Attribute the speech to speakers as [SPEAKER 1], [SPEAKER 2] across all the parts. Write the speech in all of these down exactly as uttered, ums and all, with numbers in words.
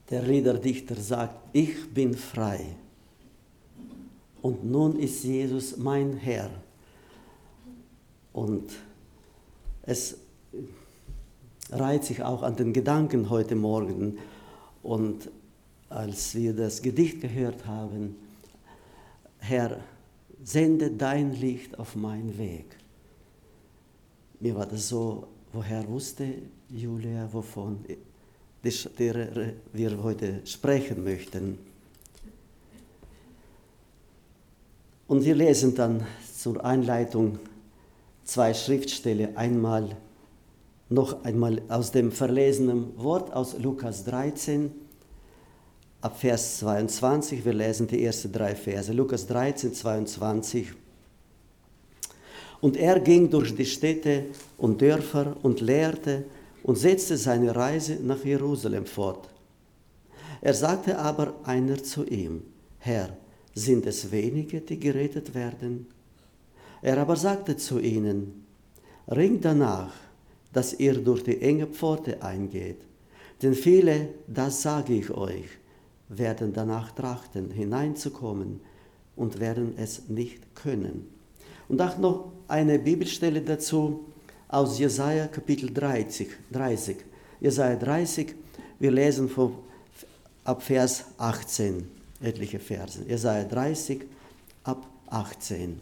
[SPEAKER 1] Der Liederdichter sagt, ich bin frei und nun ist Jesus mein Herr. Und es reiht sich auch an den Gedanken heute Morgen. Und als wir das Gedicht gehört haben, Herr, sende dein Licht auf meinen Weg. Mir war das so, woher wusste Julia, wovon wir heute sprechen möchten. Und wir lesen dann zur Einleitung zwei Schriftstellen, einmal noch einmal aus dem verlesenen Wort aus Lukas dreizehn, ab Vers zweiundzwanzig, wir lesen die ersten drei Verse. Lukas dreizehn, zweiundzwanzig. Und er ging durch die Städte und Dörfer und lehrte und setzte seine Reise nach Jerusalem fort. Er sagte aber einer zu ihm, Herr, sind es wenige, die gerettet werden? Er aber sagte zu ihnen, ringt danach, dass ihr durch die enge Pforte eingeht. Denn viele, das sage ich euch, werden danach trachten, hineinzukommen und werden es nicht können. Und auch noch eine Bibelstelle dazu aus Jesaja Kapitel dreißig. dreißig. Jesaja dreißig, wir lesen von, ab Vers achtzehn, etliche Verse. Jesaja dreißig, ab achtzehn.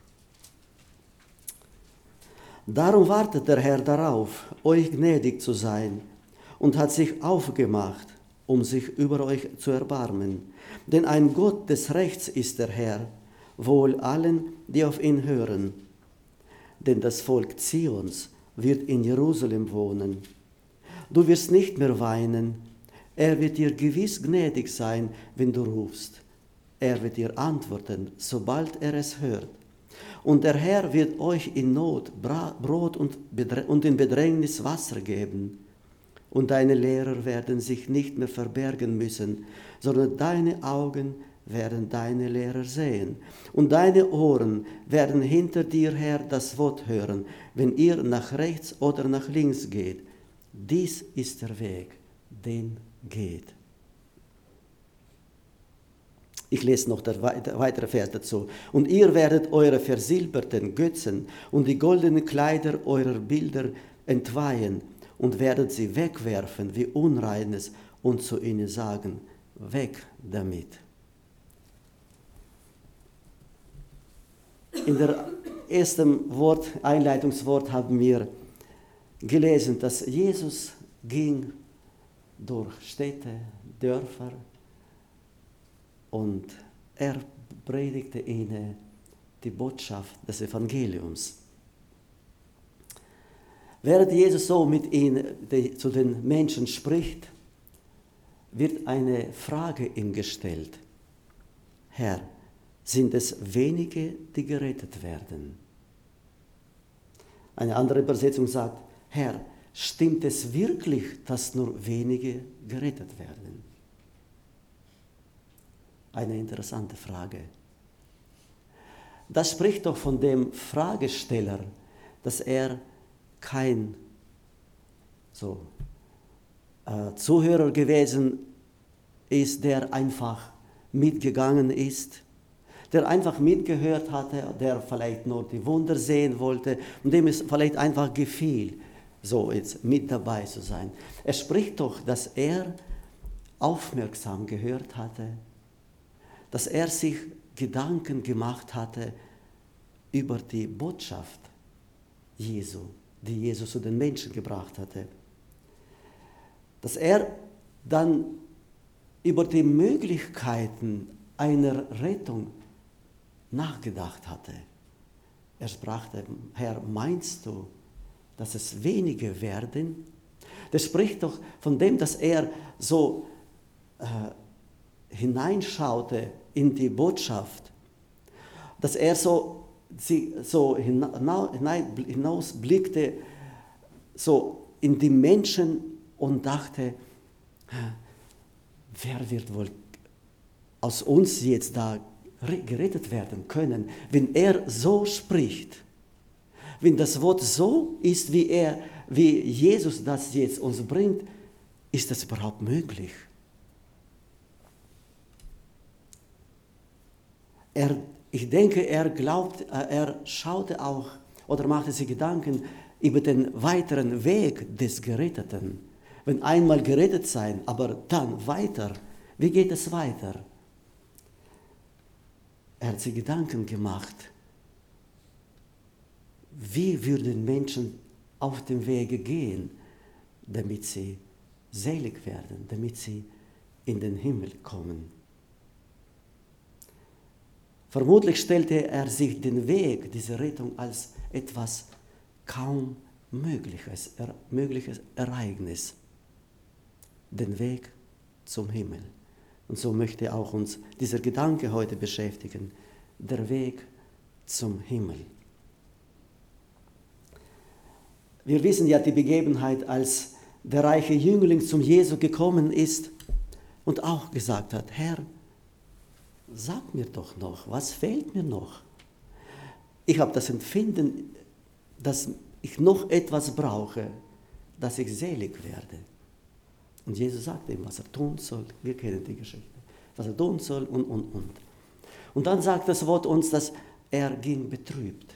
[SPEAKER 1] Darum wartet der Herr darauf, euch gnädig zu sein, und hat sich aufgemacht, um sich über euch zu erbarmen. Denn ein Gott des Rechts ist der Herr, wohl allen, die auf ihn hören. Denn das Volk Zions wird in Jerusalem wohnen. Du wirst nicht mehr weinen, er wird dir gewiss gnädig sein, wenn du rufst. Er wird dir antworten, sobald er es hört. Und der Herr wird euch in Not Brot und in Bedrängnis Wasser geben. Und deine Lehrer werden sich nicht mehr verbergen müssen, sondern deine Augen werden deine Lehrer sehen. Und deine Ohren werden hinter dir her das Wort hören, wenn ihr nach rechts oder nach links geht. Dies ist der Weg, den geht. Ich lese noch der weitere Vers dazu. Und ihr werdet eure versilberten Götzen und die goldenen Kleider eurer Bilder entweihen und werdet sie wegwerfen wie Unreines und zu ihnen sagen, weg damit. In der ersten Wort, Einleitungswort haben wir gelesen, dass Jesus ging durch Städte, Dörfer und er predigte ihnen die Botschaft des Evangeliums. Während Jesus so mit ihnen, die, zu den Menschen spricht, wird eine Frage ihm gestellt. Herr, sind es wenige, die gerettet werden? Eine andere Übersetzung sagt, Herr, stimmt es wirklich, dass nur wenige gerettet werden? Eine interessante Frage. Das spricht doch von dem Fragesteller, dass er kein so, äh, Zuhörer gewesen ist, der einfach mitgegangen ist, der einfach mitgehört hatte, der vielleicht nur die Wunder sehen wollte und dem es vielleicht einfach gefiel, so jetzt mit dabei zu sein. Er spricht doch, dass er aufmerksam gehört hatte, dass er sich Gedanken gemacht hatte über die Botschaft Jesu, die Jesus zu den Menschen gebracht hatte. Dass er dann über die Möglichkeiten einer Rettung nachgedacht hatte. Er sprach, Herr, meinst du, dass es wenige werden? Das spricht doch von dem, dass er so äh, hineinschaute in die Botschaft, dass er so, sie, so hinausblickte so in die Menschen und dachte, wer wird wohl aus uns jetzt da gerettet werden können, wenn er so spricht, wenn das Wort so ist, wie er, wie Jesus das jetzt uns bringt, ist das überhaupt möglich? er, ich denke, er glaubt, er schaute auch oder machte sich Gedanken über den weiteren Weg des Geretteten. Wenn einmal gerettet sein, aber dann weiter, wie geht es weiter? Er hat sich Gedanken gemacht, wie würden Menschen auf dem Wege gehen, damit sie selig werden, damit sie in den Himmel kommen. Vermutlich stellte er sich den Weg dieser Rettung als etwas kaum mögliches, er, mögliches Ereignis, den Weg zum Himmel. Und so möchte auch uns dieser Gedanke heute beschäftigen, der Weg zum Himmel. Wir wissen ja die Begebenheit, als der reiche Jüngling zum Jesu gekommen ist und auch gesagt hat, Herr, sag mir doch noch, was fehlt mir noch? Ich habe das Empfinden, dass ich noch etwas brauche, dass ich selig werde. Und Jesus sagte ihm, was er tun soll. Wir kennen die Geschichte. Was er tun soll und, und, und. Und dann sagt das Wort uns, dass er ging betrübt.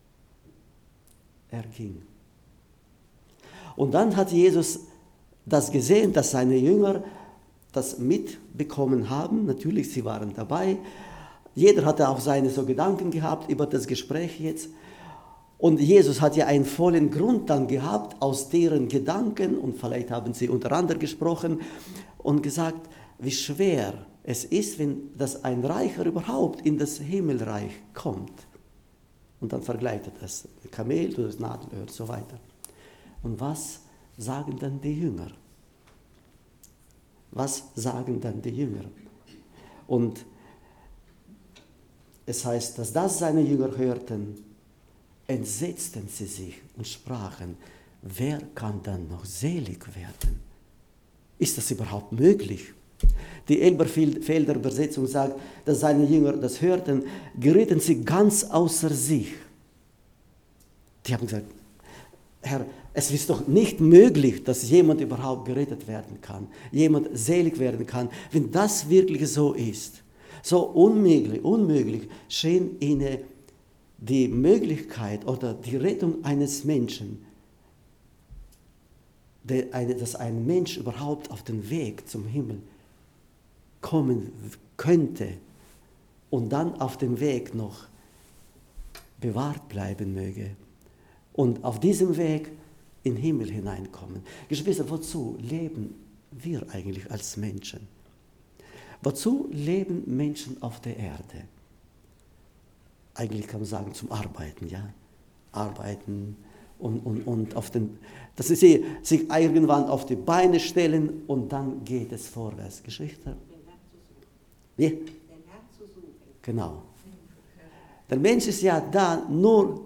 [SPEAKER 1] Er ging. Und dann hat Jesus das gesehen, dass seine Jünger das mitbekommen haben. Natürlich, sie waren dabei. Jeder hatte auch seine so Gedanken gehabt über das Gespräch jetzt. Und Jesus hat ja einen vollen Grund dann gehabt aus deren Gedanken, und vielleicht haben sie untereinander gesprochen und gesagt, wie schwer es ist, wenn das ein Reicher überhaupt in das Himmelreich kommt. Und dann vergleicht er das Kamel, das Nadelöhr und so weiter. Und was sagen dann die Jünger? Was sagen dann die Jünger? Und es heißt, dass das seine Jünger hörten, entsetzten sie sich und sprachen, wer kann dann noch selig werden? Ist das überhaupt möglich? Die Elberfelder Übersetzung sagt, dass seine Jünger das hörten, gerieten sie ganz außer sich. Die haben gesagt, Herr, es ist doch nicht möglich, dass jemand überhaupt gerettet werden kann, jemand selig werden kann, wenn das wirklich so ist. So unmöglich, unmöglich schien ihnen die Möglichkeit oder die Rettung eines Menschen, dass ein Mensch überhaupt auf den Weg zum Himmel kommen könnte und dann auf dem Weg noch bewahrt bleiben möge und auf diesem Weg in den Himmel hineinkommen. Geschwister, wozu leben wir eigentlich als Menschen? Wozu leben Menschen auf der Erde? Eigentlich kann man sagen, zum Arbeiten, ja. Arbeiten und, und, und auf den, dass sie sich irgendwann auf die Beine stellen und dann geht es vorwärts. Geschichte? Den Herrn zu suchen. Wie? Den Herrn zu suchen. Genau. Der Mensch ist ja da nur,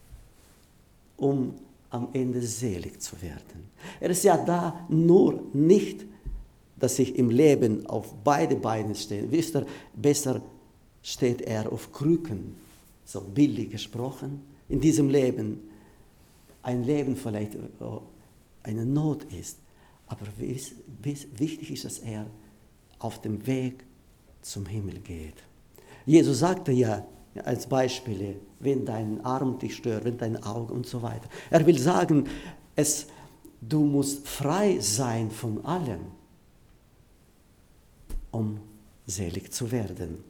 [SPEAKER 1] um am Ende selig zu werden. Er ist ja da nur nicht, dass ich im Leben auf beide Beine stehe. Wisst ihr, besser steht er auf Krücken, so billig gesprochen, in diesem Leben. Ein Leben vielleicht eine Not ist, aber wichtig ist, dass er auf dem Weg zum Himmel geht. Jesus sagte ja als Beispiele, wenn dein Arm dich stört, wenn dein Auge und so weiter. Er will sagen, es, du musst frei sein von allem, um selig zu werden.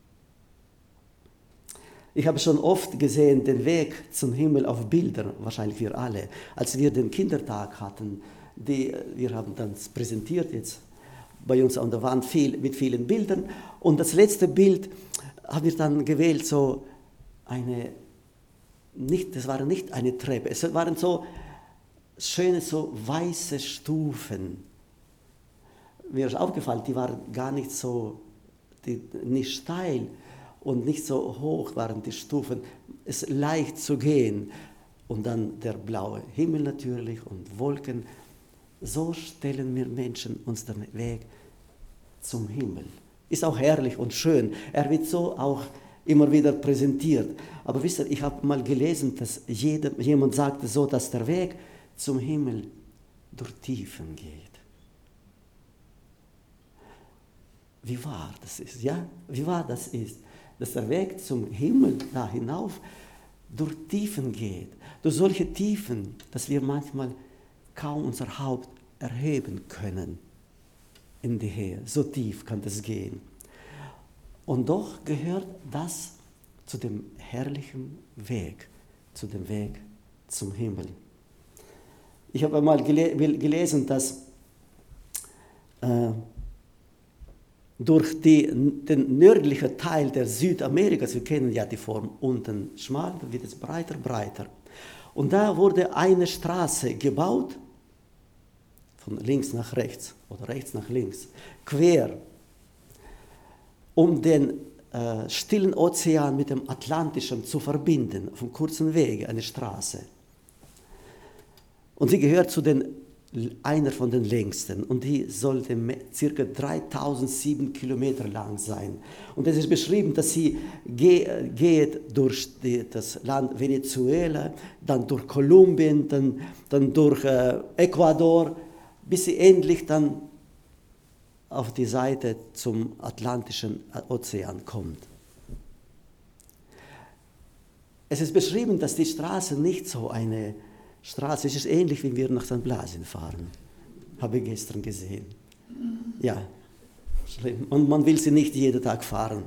[SPEAKER 1] Ich habe schon oft gesehen den Weg zum Himmel auf Bildern, wahrscheinlich wir alle. Als wir den Kindertag hatten, die, wir haben das präsentiert jetzt bei uns an der Wand viel, mit vielen Bildern. Und das letzte Bild haben wir dann gewählt, so eine, nicht, das war nicht eine Treppe, es waren so schöne, so weiße Stufen. Mir ist aufgefallen, die waren gar nicht so, die, nicht steil, und nicht so hoch waren die Stufen, es ist leicht zu gehen. Und dann der blaue Himmel natürlich und Wolken. So stellen wir Menschen uns den Weg zum Himmel. Ist auch herrlich und schön. Er wird so auch immer wieder präsentiert. Aber wisst ihr, ich habe mal gelesen, dass jeder, jemand sagte so, dass der Weg zum Himmel durch Tiefen geht. Wie wahr das ist, ja? Wie wahr das ist. dass der Weg zum Himmel da hinauf durch Tiefen geht. Durch solche Tiefen, dass wir manchmal kaum unser Haupt erheben können in die Höhe. So tief kann das gehen. Und doch gehört das zu dem herrlichen Weg, zu dem Weg zum Himmel. Ich habe einmal gele- gelesen, dass äh, durch die, den nördlichen Teil der Südamerikas, wir kennen ja die Form unten schmal, dann wird es breiter, breiter. Und da wurde eine Straße gebaut, von links nach rechts oder rechts nach links, quer, um den äh, stillen Ozean mit dem Atlantischen zu verbinden, auf einem kurzen Wege, eine Straße. Und sie gehört zu den, einer von den längsten und die sollte ca. dreitausendsieben Kilometer lang sein. Und es ist beschrieben, dass sie ge geht durch die, das Land Venezuela, dann durch Kolumbien, dann, dann durch äh, Ecuador, bis sie endlich dann auf die Seite zum Atlantischen Ozean kommt. Es ist beschrieben, dass die Straße nicht so eine Straße ist. Es ist ähnlich, wie wir nach Sankt Blasien fahren. Habe ich gestern gesehen. Ja, schlimm. Und man will sie nicht jeden Tag fahren.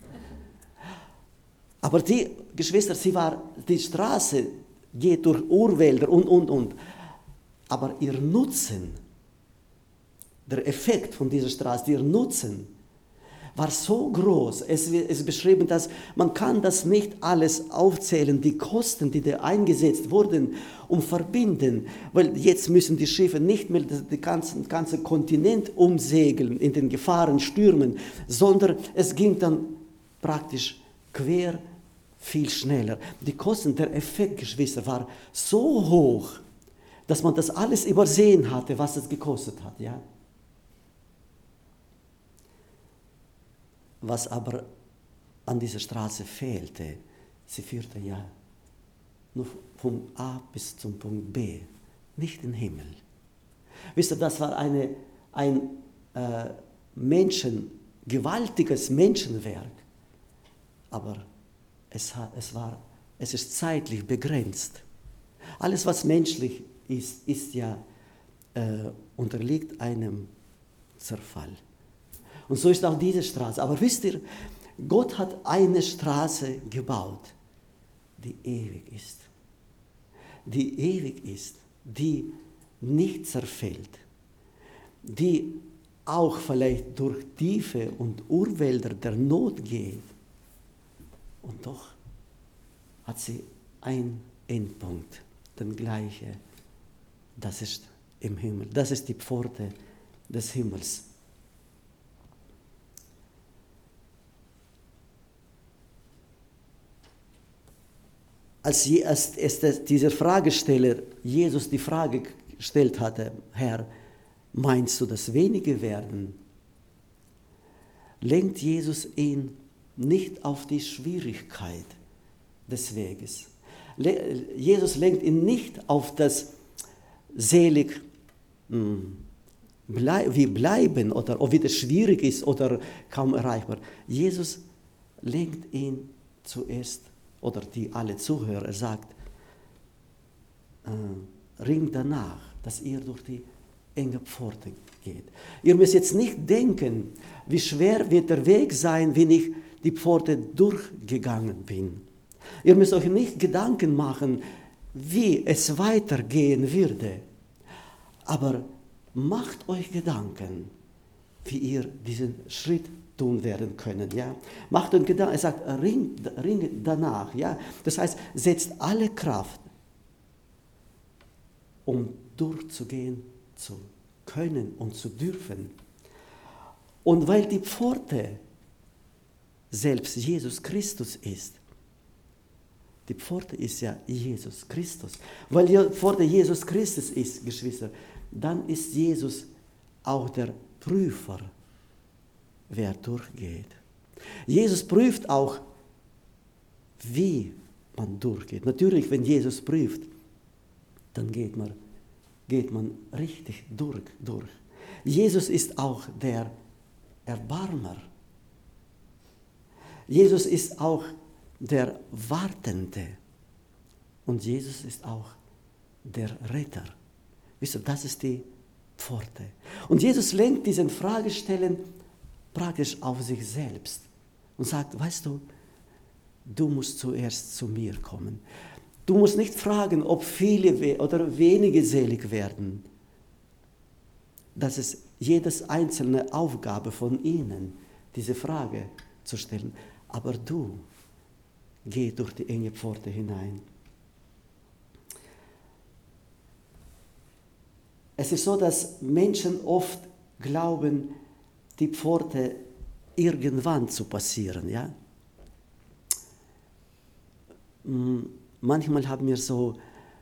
[SPEAKER 1] Aber die Geschwister, sie war, die Straße geht durch Urwälder und, und, und. Aber ihr Nutzen, der Effekt von dieser Straße, ihr Nutzen, war so groß. Es ist beschrieben, dass man kann das nicht alles aufzählen, die Kosten, die da eingesetzt wurden, um verbinden, weil jetzt müssen die Schiffe nicht mehr den ganzen, ganzen Kontinent umsegeln in den Gefahren, Stürmen, sondern es ging dann praktisch quer viel schneller. Die Kosten, der Effekt, Geschwister, war so hoch, dass man das alles übersehen hatte, was es gekostet hat. Ja? Was aber an dieser Straße fehlte, sie führte ja nur vom A bis zum Punkt B, nicht in den Himmel. Wisst ihr, das war eine, ein äh, Menschen, gewaltiges Menschenwerk, aber es, hat, es, war, es ist zeitlich begrenzt. Alles, was menschlich ist, ist ja, äh, unterliegt einem Zerfall. Und so ist auch diese Straße. Aber wisst ihr, Gott hat eine Straße gebaut, die ewig ist. Die ewig ist, die nicht zerfällt, die auch vielleicht durch Tiefe und Urwälder der Not geht. Und doch hat sie einen Endpunkt, den gleichen. Das ist im Himmel. Das ist die Pforte des Himmels. Als, als, als dieser Fragesteller Jesus die Frage gestellt hatte, Herr, meinst du, dass wenige werden? Lenkt Jesus ihn nicht auf die Schwierigkeit des Weges. Jesus lenkt ihn nicht auf das selig wie bleiben oder ob es schwierig ist oder kaum erreichbar. Jesus lenkt ihn zuerst, oder die alle Zuhörer, er sagt, äh, ringt danach, dass ihr durch die enge Pforte geht. Ihr müsst jetzt nicht denken, wie schwer wird der Weg sein, wenn ich die Pforte durchgegangen bin. Ihr müsst euch nicht Gedanken machen, wie es weitergehen würde. Aber macht euch Gedanken, wie ihr diesen Schritt tun werden können. Ja? Macht euch Gedanken, er sagt, ringt, ringt danach. Ja? Das heißt, setzt alle Kraft, um durchzugehen zu können und zu dürfen. Und weil die Pforte selbst Jesus Christus ist, die Pforte ist ja Jesus Christus. Weil die Pforte Jesus Christus ist, Geschwister, dann ist Jesus auch der Prüfer, wer durchgeht. Jesus prüft auch, wie man durchgeht. Natürlich, wenn Jesus prüft, dann geht man, geht man richtig durch, durch. Jesus ist auch der Erbarmer. Jesus ist auch der Wartende und Jesus ist auch der Retter. Wisst ihr, das ist die Pforte. Und Jesus lenkt diesen Fragestellen praktisch auf sich selbst und sagt, weißt du, du musst zuerst zu mir kommen. Du musst nicht fragen, ob viele oder wenige selig werden. Das ist jedes einzelne Aufgabe von ihnen, diese Frage zu stellen. Aber du, geh durch die enge Pforte hinein. Es ist so, dass Menschen oft glauben, die Pforte irgendwann zu passieren. Ja? Manchmal haben wir so,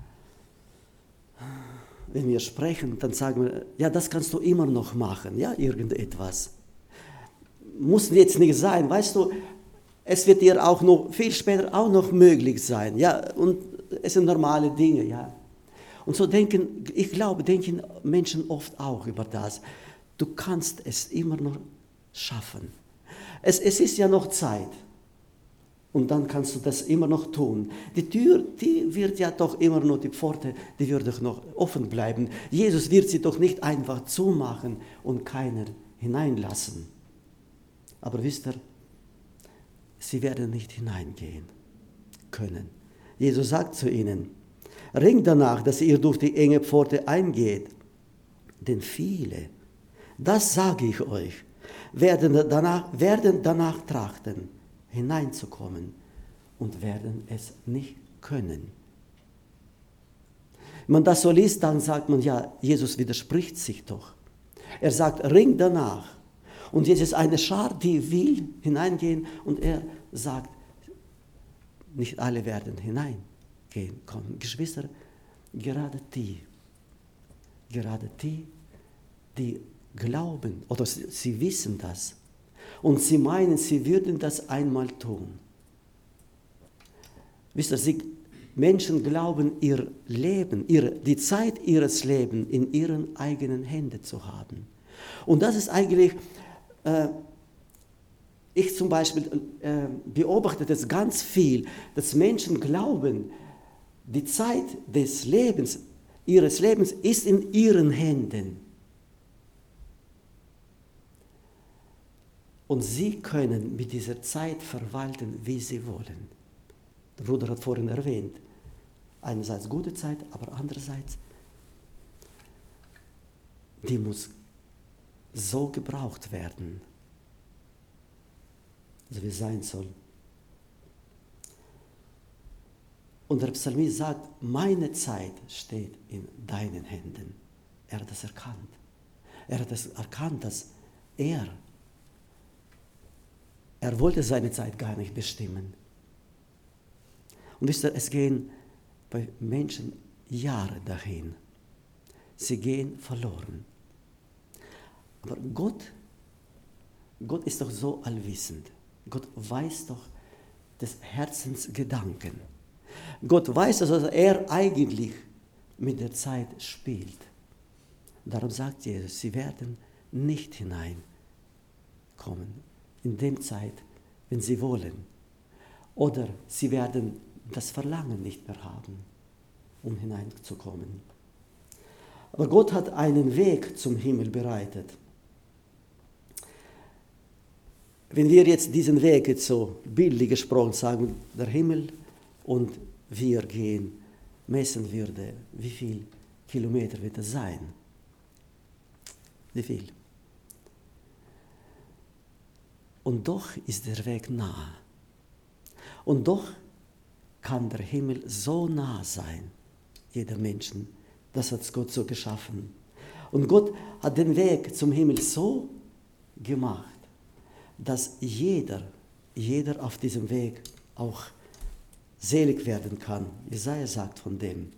[SPEAKER 1] wenn wir sprechen, dann sagen wir, ja, das kannst du immer noch machen, ja, irgendetwas. Muss jetzt nicht sein, weißt du, es wird dir auch noch viel später auch noch möglich sein, ja, und es sind normale Dinge, ja. Und so denken, ich glaube, denken Menschen oft auch über das. Du kannst es immer noch schaffen. Es, es ist ja noch Zeit. Und dann kannst du das immer noch tun. Die Tür, die wird ja doch immer noch, die Pforte, die wird doch noch offen bleiben. Jesus wird sie doch nicht einfach zumachen und keiner hineinlassen. Aber wisst ihr, sie werden nicht hineingehen können. Jesus sagt zu ihnen, ringt danach, dass ihr durch die enge Pforte eingeht. Denn viele, das sage ich euch, werden danach, werden danach trachten, hineinzukommen und werden es nicht können. Wenn man das so liest, dann sagt man, ja, Jesus widerspricht sich doch. Er sagt, ringt danach. Und jetzt ist eine Schar, die will hineingehen und er sagt, nicht alle werden hineingehen kommen. Geschwister, gerade die, gerade die, die glauben oder sie, sie wissen das und sie meinen, sie würden das einmal tun. Wisst ihr, sie, Menschen glauben, ihr Leben, ihre, die Zeit ihres Lebens in ihren eigenen Händen zu haben. Und das ist eigentlich, äh, ich zum Beispiel äh, beobachte das ganz viel, dass Menschen glauben, die Zeit des Lebens, ihres Lebens ist in ihren Händen. Und sie können mit dieser Zeit verwalten, wie sie wollen. Der Bruder hat vorhin erwähnt, einerseits gute Zeit, aber andererseits, die muss so gebraucht werden, so wie es sein soll. Und der Psalmist sagt, meine Zeit steht in deinen Händen. Er hat das erkannt. Er hat das erkannt, dass er, er wollte seine Zeit gar nicht bestimmen. Und wisst ihr, es gehen bei Menschen Jahre dahin. Sie gehen verloren. Aber Gott, Gott ist doch so allwissend. Gott weiß doch des Herzens Gedanken. Gott weiß, dass er eigentlich mit der Zeit spielt. Darum sagt Jesus, sie werden nicht hineinkommen in der Zeit, wenn sie wollen. Oder sie werden das Verlangen nicht mehr haben, um hineinzukommen. Aber Gott hat einen Weg zum Himmel bereitet. Wenn wir jetzt diesen Weg jetzt so bildlich gesprochen sagen, der Himmel und wir gehen, messen würde, wie viel Kilometer wird es sein? Wie viel? Und doch ist der Weg nah. Und doch kann der Himmel so nah sein, jeder Menschen. Das hat Gott so geschaffen. Und Gott hat den Weg zum Himmel so gemacht, dass jeder, jeder auf diesem Weg auch selig werden kann. Jesaja sagt von dem.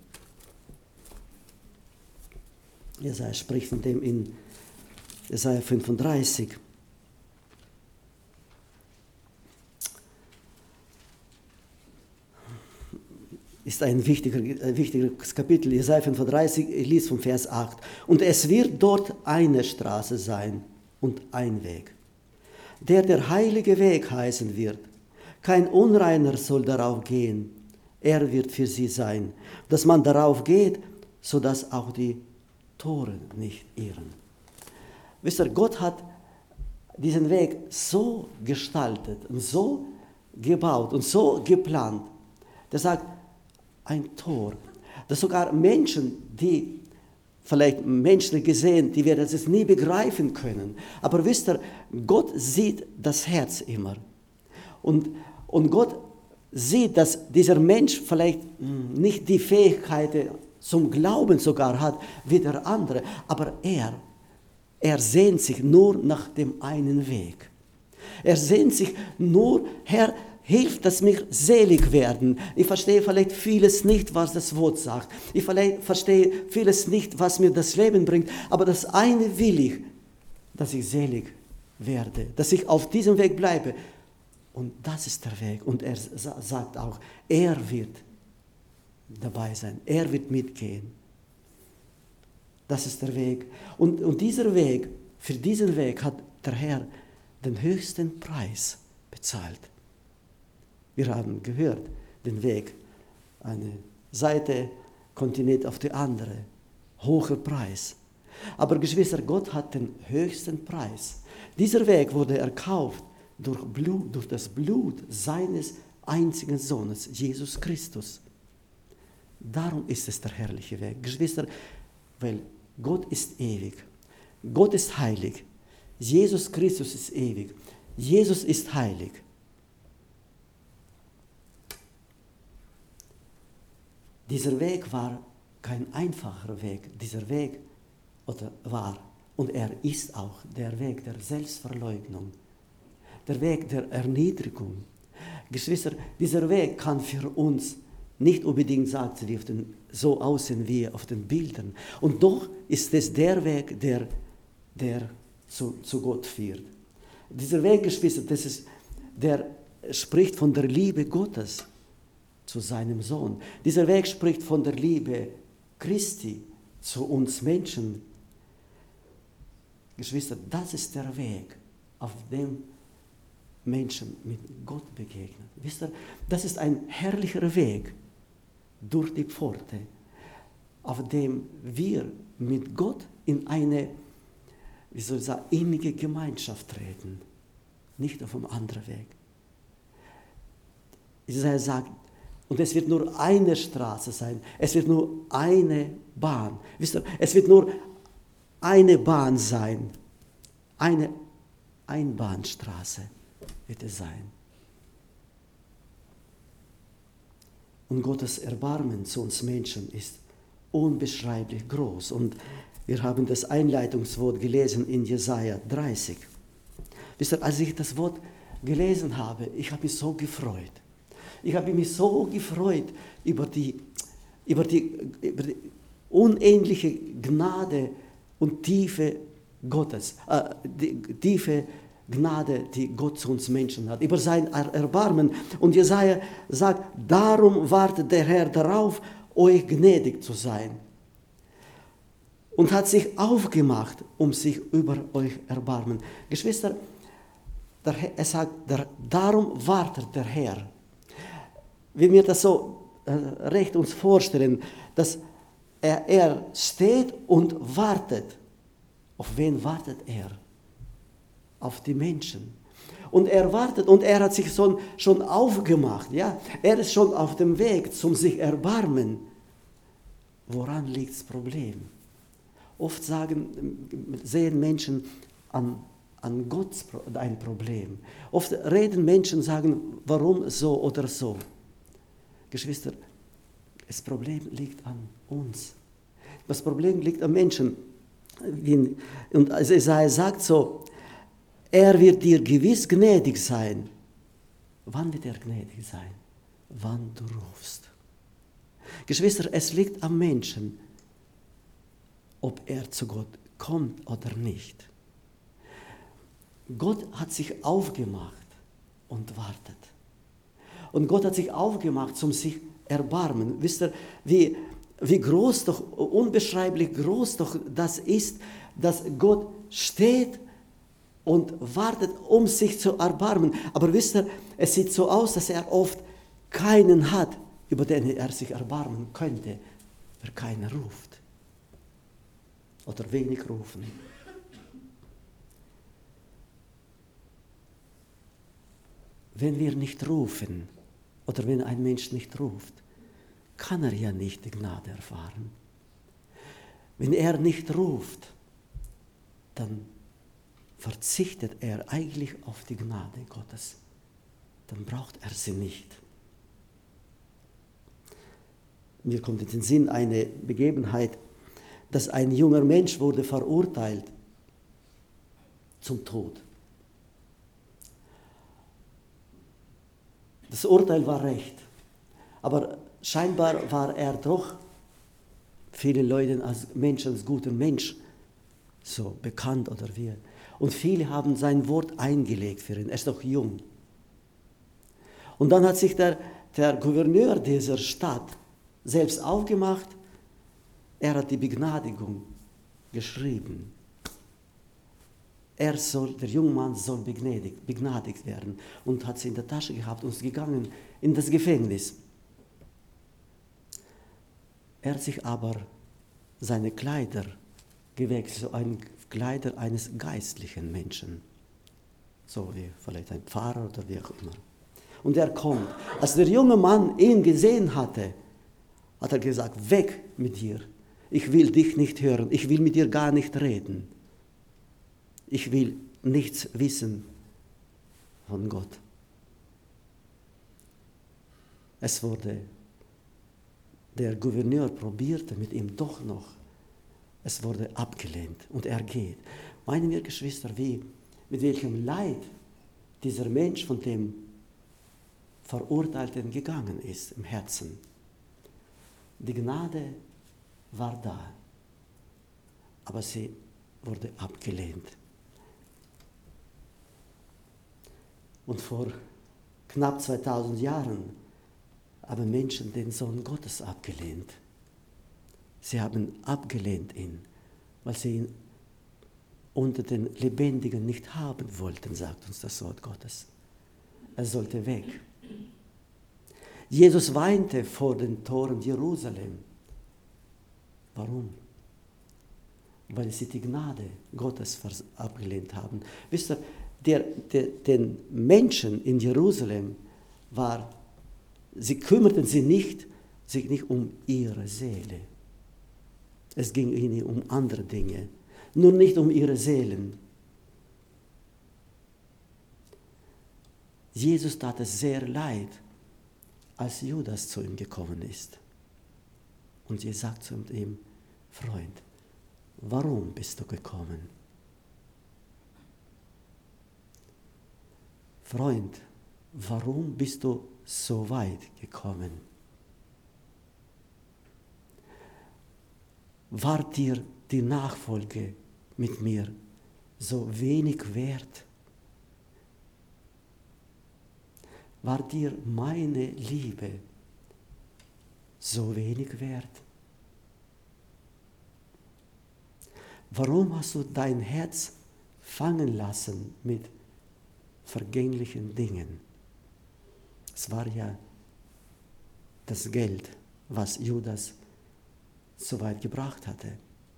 [SPEAKER 1] Jesaja spricht von dem in Jesaja fünfunddreißig. Ist ein wichtiger, ein wichtiges Kapitel, Jesaja fünfunddreißig, ich lese vom Vers acht. Und es wird dort eine Straße sein und ein Weg, der der heilige Weg heißen wird. Kein Unreiner soll darauf gehen. Er wird für sie sein. Dass man darauf geht, sodass auch die Tore nicht irren. Wisst ihr, Gott hat diesen Weg so gestaltet und so gebaut und so geplant. Der sagt, ein Tor, dass sogar Menschen, die vielleicht menschlich gesehen, die werden es nie begreifen können. Aber wisst ihr, Gott sieht das Herz immer. Und, und Gott sieht, dass dieser Mensch vielleicht nicht die Fähigkeit zum Glauben sogar hat wie der andere, aber er, er sehnt sich nur nach dem einen Weg. Er sehnt sich nur, Herr, hilf, dass wir selig werden. Ich verstehe vielleicht vieles nicht, was das Wort sagt. Ich vielleicht verstehe vieles nicht, was mir das Leben bringt. Aber das eine will ich, dass ich selig werde, dass ich auf diesem Weg bleibe. Und das ist der Weg. Und er sagt auch, er wird dabei sein. Er wird mitgehen. Das ist der Weg. Und, und dieser Weg, für diesen Weg hat der Herr den höchsten Preis bezahlt. Wir haben gehört, den Weg, eine Seite, Kontinent auf die andere, hoher Preis. Aber Geschwister, Gott hat den höchsten Preis. Dieser Weg wurde erkauft durch, Blut, durch das Blut seines einzigen Sohnes, Jesus Christus. Darum ist es der herrliche Weg. Geschwister, weil Gott ist ewig, Gott ist heilig, Jesus Christus ist ewig, Jesus ist heilig. Dieser Weg war kein einfacher Weg, dieser Weg oder war und er ist auch der Weg der Selbstverleugnung, der Weg der Erniedrigung. Geschwister, dieser Weg kann für uns nicht unbedingt, sagt sie, auf den, so aussehen wie auf den Bildern. Und doch ist es der Weg, der, der zu, zu Gott führt. Dieser Weg, Geschwister, das ist, der spricht von der Liebe Gottes zu seinem Sohn. Dieser Weg spricht von der Liebe Christi zu uns Menschen. Geschwister, das ist der Weg, auf dem Menschen mit Gott begegnen. Wisst ihr, das ist ein herrlicher Weg durch die Pforte, auf dem wir mit Gott in eine, wie soll ich sagen, innige Gemeinschaft treten, nicht auf einem anderen Weg. Jesaja sagt, und es wird nur eine Straße sein, es wird nur eine Bahn. Wisst ihr, es wird nur eine Bahn sein, eine Einbahnstraße wird es sein. Und Gottes Erbarmen zu uns Menschen ist unbeschreiblich groß. Und wir haben das Einleitungswort gelesen in Jesaja dreißig. Wisst ihr, als ich das Wort gelesen habe, ich habe mich so gefreut. Ich habe mich so gefreut über die, über die, über die unendliche Gnade und Tiefe Gottes, äh, die tiefe Gnade, die Gott zu uns Menschen hat, über sein Erbarmen. Und Jesaja sagt, darum wartet der Herr darauf, euch gnädig zu sein. Und hat sich aufgemacht, um sich über euch erbarmen. Geschwister, der Herr, er sagt, der, darum wartet der Herr. Wenn wir das so äh, recht uns vorstellen, dass er, er steht und wartet. Auf wen wartet er? Auf die Menschen. Und er wartet und er hat sich schon, schon aufgemacht. Ja? Er ist schon auf dem Weg zum sich erbarmen. Woran liegt das Problem? Oft sagen, sehen Menschen an, an Gott ein Problem. Oft reden Menschen und sagen, warum so oder so. Geschwister, das Problem liegt an uns. Das Problem liegt am Menschen. Und Jesaja sagt so, er wird dir gewiss gnädig sein. Wann wird er gnädig sein? Wann du rufst. Geschwister, es liegt am Menschen, ob er zu Gott kommt oder nicht. Gott hat sich aufgemacht und wartet. Und Gott hat sich aufgemacht, zum sich erbarmen. Wisst ihr, wie, wie groß doch, unbeschreiblich groß doch das ist, dass Gott steht und wartet, um sich zu erbarmen. Aber wisst ihr, es sieht so aus, dass er oft keinen hat, über den er sich erbarmen könnte, wer keiner ruft. Oder wenig rufen. Wenn wir nicht rufen, oder wenn ein Mensch nicht ruft, kann er ja nicht die Gnade erfahren. Wenn er nicht ruft, dann verzichtet er eigentlich auf die Gnade Gottes. Dann braucht er sie nicht. Mir kommt in den Sinn eine Begebenheit, dass ein junger Mensch wurde verurteilt zum Tod. Das Urteil war recht, aber scheinbar war er doch vielen Leuten als Mensch, als guter Mensch so bekannt oder wie. Und viele haben sein Wort eingelegt für ihn. Er ist doch jung. Und dann hat sich der, der Gouverneur dieser Stadt selbst aufgemacht. Er hat die Begnadigung geschrieben. Er soll, der junge Mann soll begnadigt, begnadigt werden und hat sie in der Tasche gehabt und ist gegangen in das Gefängnis. Er hat sich aber seine Kleider gewechselt, so ein Kleider eines geistlichen Menschen, so wie vielleicht ein Pfarrer oder wie auch immer. Und er kommt. Als der junge Mann ihn gesehen hatte, hat er gesagt, weg mit dir. Ich will dich nicht hören, ich will mit dir gar nicht reden. Ich will nichts wissen von Gott. Es wurde, der Gouverneur probierte mit ihm doch noch. Es wurde abgelehnt und er geht. Meinen wir, Geschwister, wie, mit welchem Leid dieser Mensch von dem Verurteilten gegangen ist im Herzen. Die Gnade war da, aber sie wurde abgelehnt. Und vor knapp zweitausend Jahren haben Menschen den Sohn Gottes abgelehnt. Sie haben abgelehnt ihn, weil sie ihn unter den Lebendigen nicht haben wollten, sagt uns das Wort Gottes. Er sollte weg. Jesus weinte vor den Toren Jerusalem. Warum? Weil sie die Gnade Gottes abgelehnt haben. Wisst ihr, der, der, den Menschen in Jerusalem war, sie kümmerten sich nicht, sich nicht um ihre Seele. Es ging ihnen um andere Dinge, nur nicht um ihre Seelen. Jesus tat es sehr leid, als Judas zu ihm gekommen ist. Und Jesus sagt zu ihm, Freund, warum bist du gekommen? Freund, warum bist du so weit gekommen? War dir die Nachfolge mit mir so wenig wert? War dir meine Liebe so wenig wert? Warum hast du dein Herz fangen lassen mit vergänglichen Dingen? Es war ja das Geld, was Judas so weit gebracht hatte.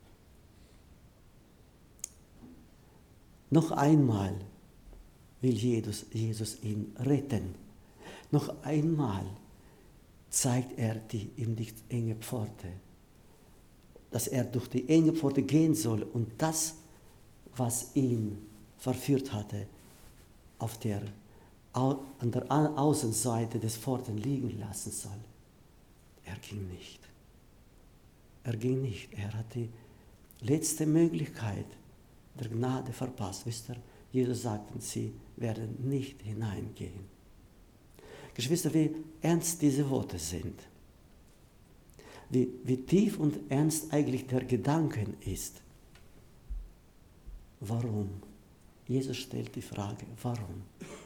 [SPEAKER 1] Noch einmal will Jesus, Jesus ihn retten. Noch einmal zeigt er die, ihm die enge Pforte, dass er durch die enge Pforte gehen soll und das, was ihn verführt hatte, auf der, an der Außenseite des Pforten liegen lassen soll. Er ging nicht. Er ging nicht. Er hat die letzte Möglichkeit der Gnade verpasst. Wisst ihr, Jesus sagte, sie werden nicht hineingehen. Geschwister, wie ernst diese Worte sind. Wie, wie tief und ernst eigentlich der Gedanke ist. Warum? Jesus stellt die Frage, warum?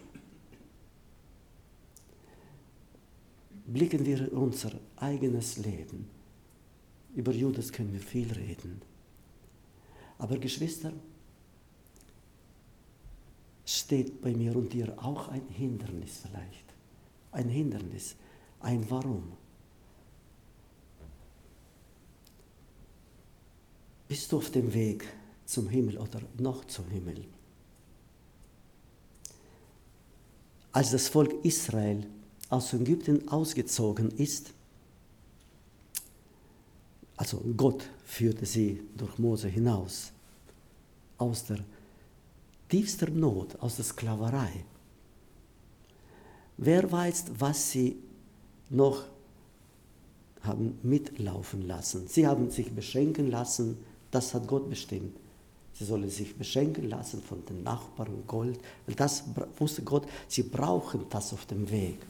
[SPEAKER 1] Blicken wir in unser eigenes Leben. Über Judas können wir viel reden. Aber Geschwister, steht bei mir und dir auch ein Hindernis vielleicht. Ein Hindernis, ein Warum. Bist du auf dem Weg zum Himmel oder noch zum Himmel? Als das Volk Israel aus Ägypten ausgezogen ist, also Gott führte sie durch Mose hinaus, aus der tiefsten Not, aus der Sklaverei. Wer weiß, was sie noch haben mitlaufen lassen. Sie haben sich beschenken lassen, das hat Gott bestimmt. Sie sollen sich beschenken lassen von den Nachbarn Gold, weil das wusste Gott, sie brauchen das auf dem Weg.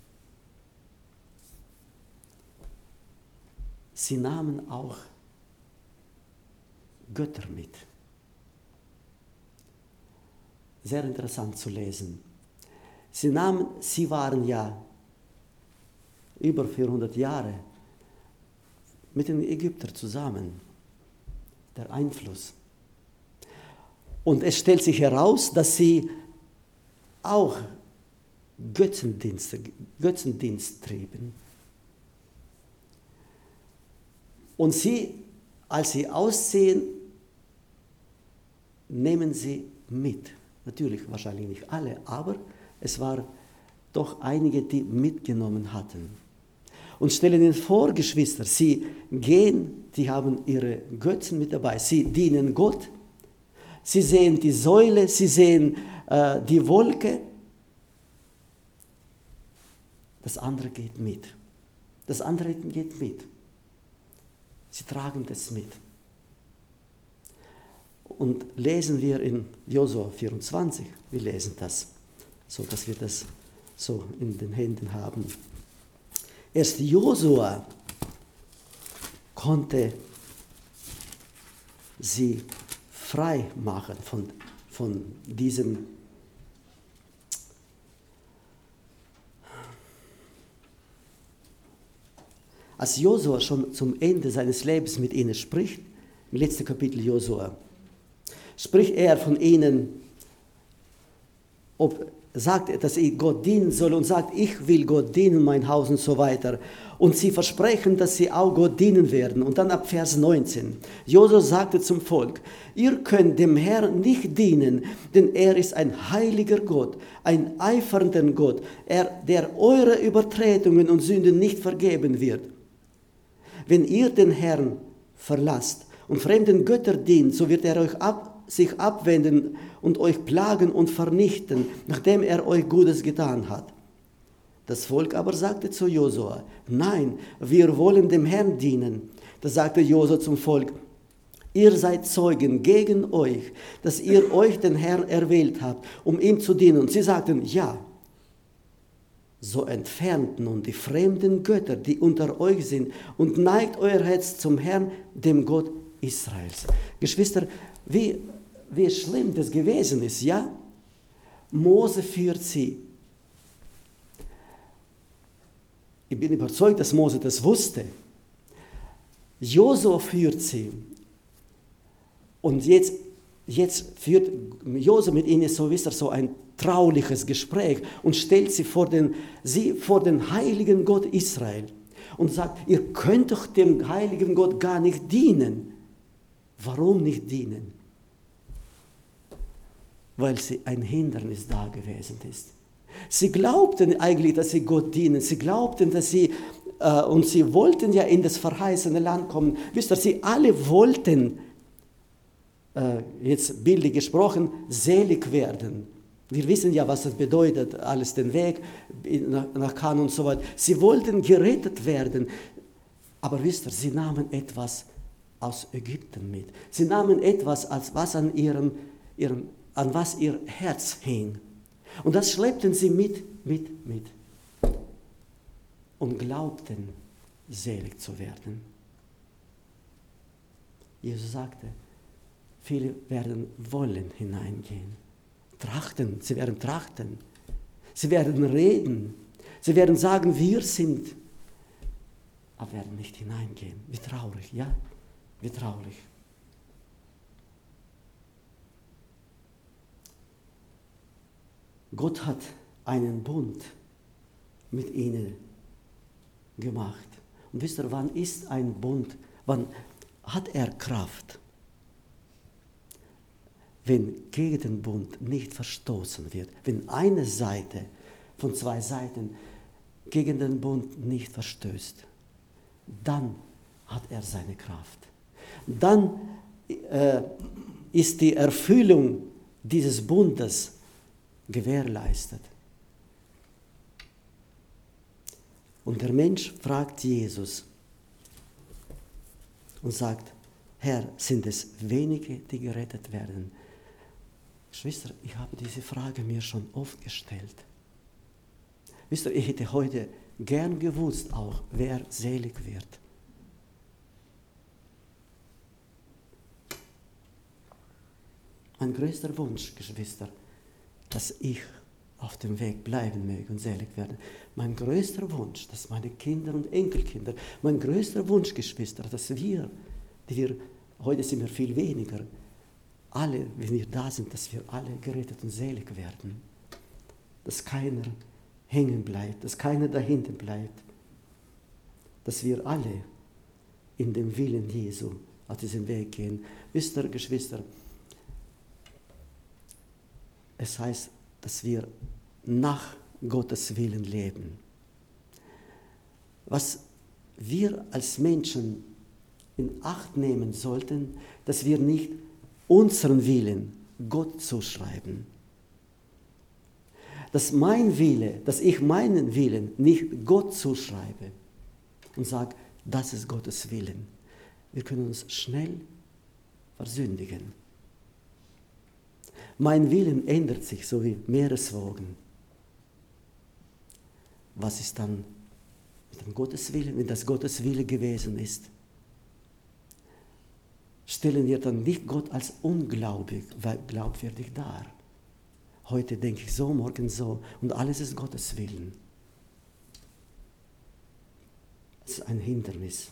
[SPEAKER 1] Sie nahmen auch Götter mit. Sehr interessant zu lesen. Sie nahmen, sie waren ja über vierhundert Jahre mit den Ägyptern zusammen, der Einfluss. Und es stellt sich heraus, dass sie auch Götzendienste, Götzendienst trieben. Und sie, als sie ausziehen, nehmen sie mit. Natürlich wahrscheinlich nicht alle, aber es waren doch einige, die mitgenommen hatten. Und stellen Ihnen vor, Geschwister, sie gehen, die haben ihre Götzen mit dabei, sie dienen Gott, sie sehen die Säule, sie sehen äh, die Wolke. Das andere geht mit. Das andere geht mit. Sie tragen das mit. Und lesen wir in Josua vierundzwanzig, wir lesen das, so dass wir das so in den Händen haben. Erst Josua konnte sie frei machen von, von diesem Als Josua schon zum Ende seines Lebens mit ihnen spricht, im letzten Kapitel Josua, spricht er von ihnen, ob, sagt er, dass ich Gott dienen soll und sagt, ich will Gott dienen, mein Haus und so weiter. Und sie versprechen, dass sie auch Gott dienen werden. Und dann ab Vers neunzehn. Josua sagte zum Volk, ihr könnt dem Herrn nicht dienen, denn er ist ein heiliger Gott, ein eifernder Gott, er, der eure Übertretungen und Sünden nicht vergeben wird. Wenn ihr den Herrn verlasst und fremden Götter dient, so wird er euch ab, sich abwenden und euch plagen und vernichten, nachdem er euch Gutes getan hat. Das Volk aber sagte zu Josua, nein, wir wollen dem Herrn dienen. Da sagte Josua zum Volk, ihr seid Zeugen gegen euch, dass ihr euch den Herrn erwählt habt, um ihm zu dienen. Und sie sagten, ja. So entfernt nun die fremden Götter, die unter euch sind, und neigt euer Herz zum Herrn, dem Gott Israels. Geschwister, wie, wie schlimm das gewesen ist, ja? Mose führt sie. Ich bin überzeugt, dass Mose das wusste. Josua führt sie. Und jetzt, jetzt führt Josua mit ihnen, so wisst ihr, so ein trauliches Gespräch und stellt sie vor den, sie vor den heiligen Gott Israel und sagt, ihr könnt doch dem heiligen Gott gar nicht dienen. Warum nicht dienen? Weil sie ein Hindernis da gewesen ist. Sie glaubten eigentlich, dass sie Gott dienen. Sie glaubten, dass sie, äh, und sie wollten ja in das verheißene Land kommen. Wisst ihr, sie alle wollten, äh, jetzt bildlich gesprochen, selig werden. Wir wissen ja, was das bedeutet, alles den Weg nach, nach Kanaan und so weiter. Sie wollten gerettet werden, aber wisst ihr, sie nahmen etwas aus Ägypten mit. Sie nahmen etwas, als was an, ihrem, ihrem, an was ihr Herz hing. Und das schleppten sie mit, mit, mit. Und glaubten, selig zu werden. Jesus sagte, viele werden wollen hineingehen. Trachten, sie werden trachten, sie werden reden, sie werden sagen, wir sind, aber werden nicht hineingehen. Wie traurig, ja? Wie traurig. Gott hat einen Bund mit ihnen gemacht. Und wisst ihr, wann ist ein Bund, wann hat er Kraft? Wenn gegen den Bund nicht verstoßen wird, wenn eine Seite von zwei Seiten gegen den Bund nicht verstößt, dann hat er seine Kraft. Dann äh, ist die Erfüllung dieses Bundes gewährleistet. Und der Mensch fragt Jesus und sagt, Herr, sind es wenige, die gerettet werden? Geschwister, ich habe diese Frage mir schon oft gestellt. Wisst ihr, ich hätte heute gern gewusst auch, wer selig wird. Mein größter Wunsch, Geschwister, dass ich auf dem Weg bleiben möge und selig werden. Mein größter Wunsch, dass meine Kinder und Enkelkinder, mein größter Wunsch, Geschwister, dass wir, die wir, heute sind wir viel weniger, alle, wenn wir da sind, dass wir alle gerettet und selig werden. Dass keiner hängen bleibt, dass keiner dahinten bleibt. Dass wir alle in dem Willen Jesu auf diesen Weg gehen. Wisst ihr, Geschwister, es heißt, dass wir nach Gottes Willen leben. Was wir als Menschen in Acht nehmen sollten, dass wir nicht unseren Willen Gott zuschreiben. Dass mein Wille, dass ich meinen Willen nicht Gott zuschreibe und sage, das ist Gottes Willen. Wir können uns schnell versündigen. Mein Willen ändert sich, so wie Meereswogen. Was ist dann mit dem Gotteswillen, wenn das Gottes Wille gewesen ist? Stellen wir dann nicht Gott als unglaubwürdig glaubwürdig dar. Heute denke ich so, morgen so und alles ist Gottes Willen. Das ist ein Hindernis.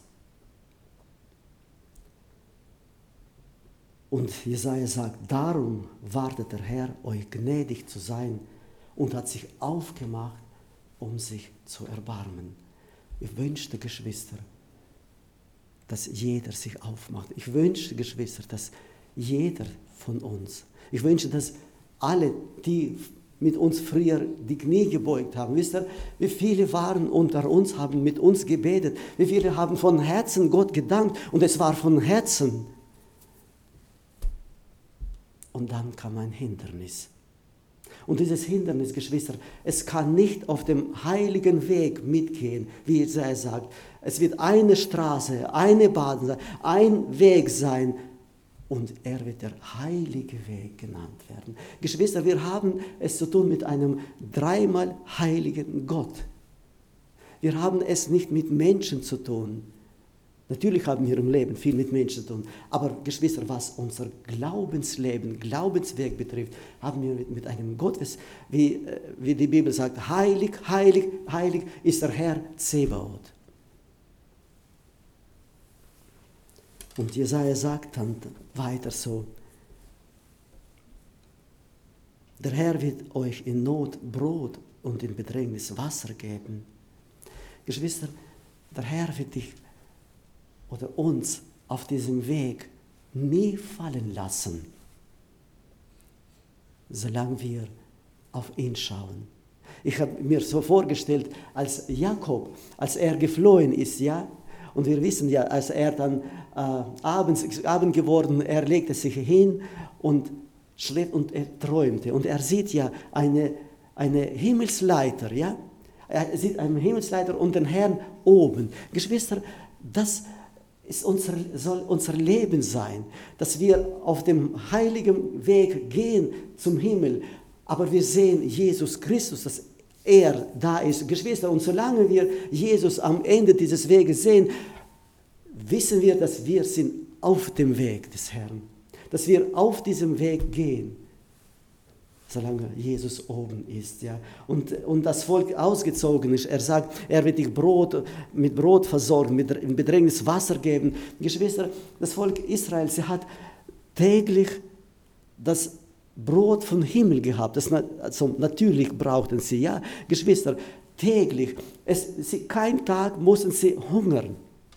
[SPEAKER 1] Und Jesaja sagt, darum wartet der Herr, euch gnädig zu sein und hat sich aufgemacht, um sich zu erbarmen. Ich wünschte, Geschwister, dass jeder sich aufmacht. Ich wünschte, Geschwister, dass jeder von uns, ich wünschte, dass alle, die mit uns früher die Knie gebeugt haben, wisst ihr, wie viele waren unter uns, haben mit uns gebetet, wie viele haben von Herzen Gott gedankt und es war von Herzen. Und dann kam ein Hindernis. Und dieses Hindernis, Geschwister, es kann nicht auf dem heiligen Weg mitgehen, wie Jesaja sagt. Es wird eine Straße, eine Bahn sein, ein Weg sein und er wird der heilige Weg genannt werden. Geschwister, wir haben es zu tun mit einem dreimal heiligen Gott. Wir haben es nicht mit Menschen zu tun. Natürlich haben wir im Leben viel mit Menschen zu tun, aber Geschwister, was unser Glaubensleben, Glaubensweg betrifft, haben wir mit, mit einem Gott, wie, wie die Bibel sagt, heilig, heilig, heilig ist der Herr Zebaoth. Und Jesaja sagt dann weiter so, der Herr wird euch in Not Brot und in Bedrängnis Wasser geben. Geschwister, der Herr wird dich oder uns auf diesem Weg nie fallen lassen, solange wir auf ihn schauen. Ich habe mir so vorgestellt, als Jakob, als er geflohen ist, ja, und wir wissen ja, als er dann äh, abends, Abend geworden, er legte sich hin und schläft und er träumte. Und er sieht ja eine, eine Himmelsleiter, ja, er sieht einen Himmelsleiter und den Herrn oben. Geschwister, das ist unser, soll unser Leben sein, dass wir auf dem heiligen Weg gehen zum Himmel, aber wir sehen Jesus Christus, dass er da ist. Geschwister, und solange wir Jesus am Ende dieses Weges sehen, wissen wir, dass wir sind auf dem Weg des Herrn, dass wir auf diesem Weg gehen, solange Jesus oben ist. Ja. Und, und das Volk ausgezogen ist. Er sagt, er wird dich Brot, mit Brot versorgen, mit in Bedrängnis Wasser geben. Geschwister, das Volk Israel, sie hat täglich das Brot vom Himmel gehabt. Das, also natürlich brauchten sie, ja, Geschwister, täglich. Es, sie, kein Tag mussten sie hungern.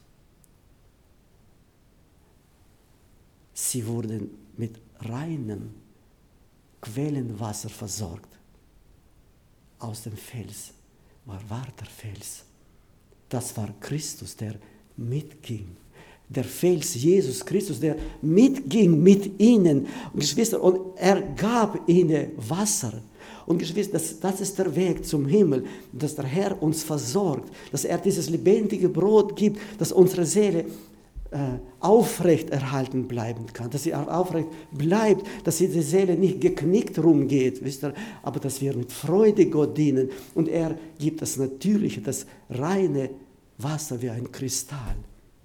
[SPEAKER 1] Sie wurden mit reinem Quellenwasser versorgt. Aus dem Fels. War, war der Fels. Das war Christus, der mitging. Der Fels, Jesus Christus, der mitging mit ihnen. Und Geschwister, und er gab ihnen Wasser. Und Geschwister, das, das ist der Weg zum Himmel, dass der Herr uns versorgt, dass er dieses lebendige Brot gibt, dass unsere Seele äh, aufrecht erhalten bleiben kann, dass sie aufrecht bleibt, dass die Seele nicht geknickt rumgeht, wisst ihr, aber dass wir mit Freude Gott dienen. Und er gibt das natürliche, das reine Wasser wie ein Kristall.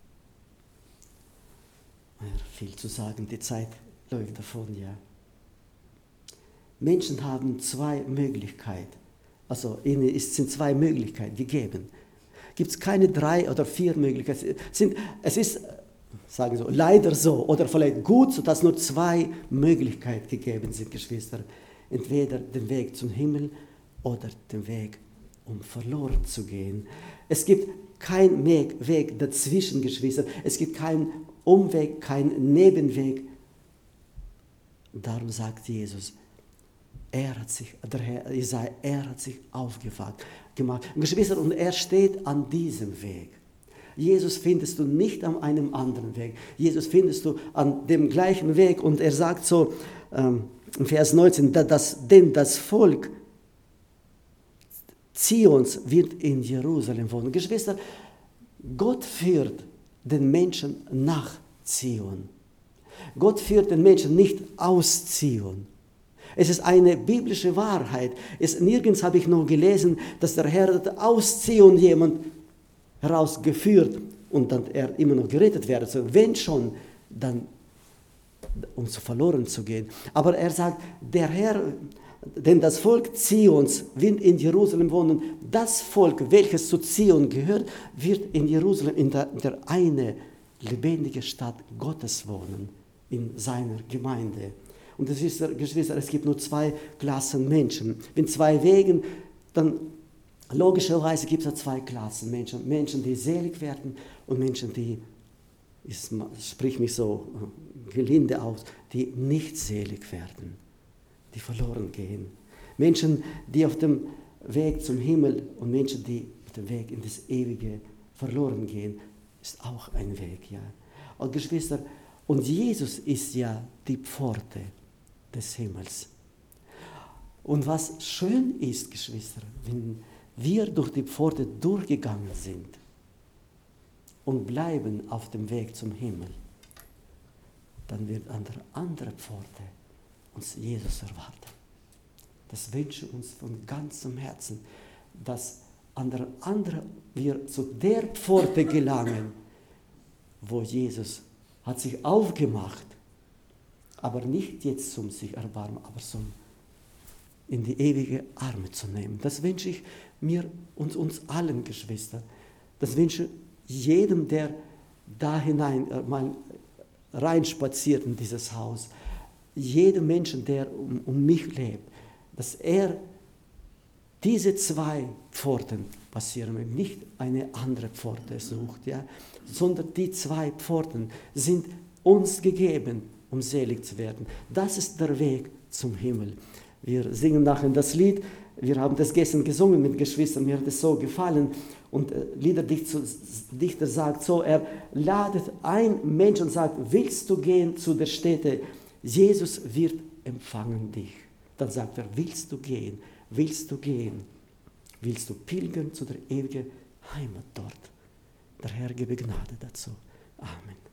[SPEAKER 1] Ja, viel zu sagen, die Zeit läuft davon, ja. Menschen haben zwei Möglichkeiten, also ihnen sind zwei Möglichkeiten gegeben. Gibt es keine drei oder vier Möglichkeiten. Sind, es ist, sagen wir so, leider so oder vielleicht gut so, dass nur zwei Möglichkeiten gegeben sind, Geschwister. Entweder den Weg zum Himmel oder den Weg, um verloren zu gehen. Es gibt keinen Weg dazwischen, Geschwister. Es gibt keinen Umweg, keinen Nebenweg. Darum sagt Jesus, er hat sich, der Herr Jesaja, er hat sich aufgemacht. Und Geschwister, und er steht an diesem Weg. Jesus findest du nicht an einem anderen Weg. Jesus findest du an dem gleichen Weg. Und er sagt so, ähm, im Vers neunzehn, dass, denn das Volk Zions wird in Jerusalem wohnen. Geschwister, Gott führt den Menschen nach Zion. Gott führt den Menschen nicht aus Zion. Es ist eine biblische Wahrheit. Es, nirgends habe ich noch gelesen, dass der Herr aus Zion jemand herausgeführt und dann er immer noch gerettet werde. Also wenn schon, dann um zu verloren zu gehen. Aber er sagt, der Herr, denn das Volk Zions wird in Jerusalem wohnen. Das Volk, welches zu Zion gehört, wird in Jerusalem, in der, in der eine lebendige Stadt Gottes wohnen, in seiner Gemeinde. Und das ist, Geschwister, es gibt nur zwei Klassen Menschen. Wenn zwei Wegen, dann logischerweise gibt es zwei Klassen Menschen. Menschen, die selig werden und Menschen, die, ich sprich mich so gelinde aus, die nicht selig werden, die verloren gehen. Menschen, die auf dem Weg zum Himmel und Menschen, die auf dem Weg in das Ewige verloren gehen, ist auch ein Weg, ja. Und Geschwister, und Jesus ist ja die Pforte des Himmels. Und was schön ist, Geschwister, wenn wir durch die Pforte durchgegangen sind und bleiben auf dem Weg zum Himmel, dann wird an der anderen Pforte uns Jesus erwarten. Das wünsche ich uns von ganzem Herzen, dass an der anderen wir zu der Pforte gelangen, wo Jesus hat sich aufgemacht, aber nicht jetzt zum sich erbarmen, aber zum in die ewige Arme zu nehmen. Das wünsche ich mir und uns allen, Geschwister. Das wünsche ich jedem, der da hinein äh, mal reinspaziert in dieses Haus. Jedem Menschen, der um, um mich lebt, dass er diese zwei Pforten passieren will, nicht eine andere Pforte sucht, ja, sondern die zwei Pforten sind uns gegeben, um selig zu werden. Das ist der Weg zum Himmel. Wir singen nachher das Lied, wir haben das gestern gesungen mit Geschwistern, mir hat es so gefallen. Und äh, Liederdichter sagt so, er ladet ein Mensch und sagt, willst du gehen zu der Stätte? Jesus wird empfangen dich. Dann sagt er, willst du gehen? Willst du gehen? Willst du pilgern zu der ewigen Heimat dort? Der Herr gebe Gnade dazu. Amen.